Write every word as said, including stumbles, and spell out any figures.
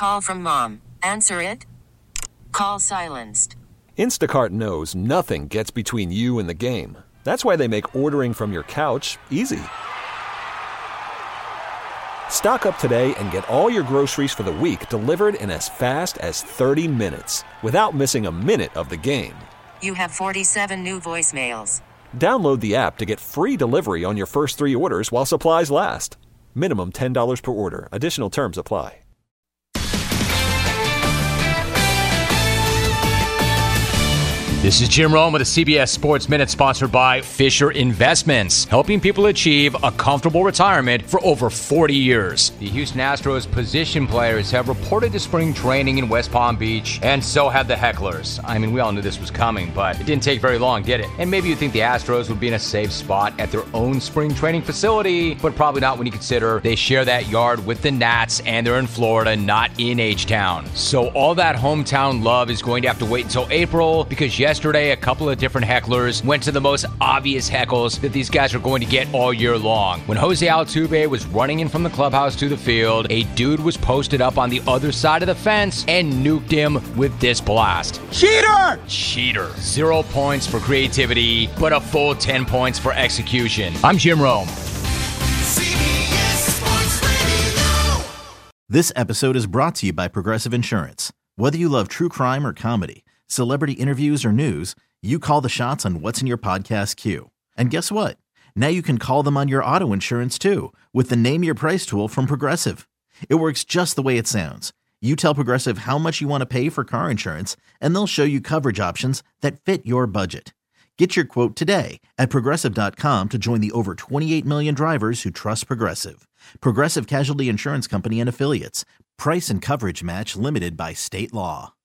call from mom. Answer it. Call silenced. Instacart knows nothing gets between you and the game. That's why they make ordering from your couch easy. Stock up today and get all your groceries for the week delivered in as fast as thirty minutes without missing a minute of the game. You have forty-seven new voicemails. Download the app to get free delivery on your first three orders while supplies last. Minimum ten dollars per order. Additional terms apply. This is Jim Rome with the C B S Sports Minute, sponsored by Fisher Investments, helping people achieve a comfortable retirement for over forty years. The Houston Astros position players have reported to spring training in West Palm Beach, and so have the hecklers. I mean, we all knew this was coming, but it didn't take very long, did it? And maybe you think the Astros would be in a safe spot at their own spring training facility, but probably not when you consider they share that yard with the Nats, and they're in Florida, not in H-Town. So all that hometown love is going to have to wait until April, because yes, Yesterday, a couple of different hecklers went to the most obvious heckles that these guys are going to get all year long. When Jose Altuve was running in from the clubhouse to the field, a dude was posted up on the other side of the fence and nuked him with this blast. Cheater! Cheater. Zero points for creativity, but a full ten points for execution. I'm Jim Rome. This episode is brought to you by Progressive Insurance. Whether you love true crime or comedy, celebrity interviews or news, you call the shots on what's in your podcast queue. And guess what? Now you can call them on your auto insurance too with the Name Your Price tool from Progressive. It works just the way it sounds. You tell Progressive how much you want to pay for car insurance, and they'll show you coverage options that fit your budget. Get your quote today at Progressive dot com to join the over twenty-eight million drivers who trust Progressive. Progressive Casualty Insurance Company and Affiliates. Price and coverage match limited by state law.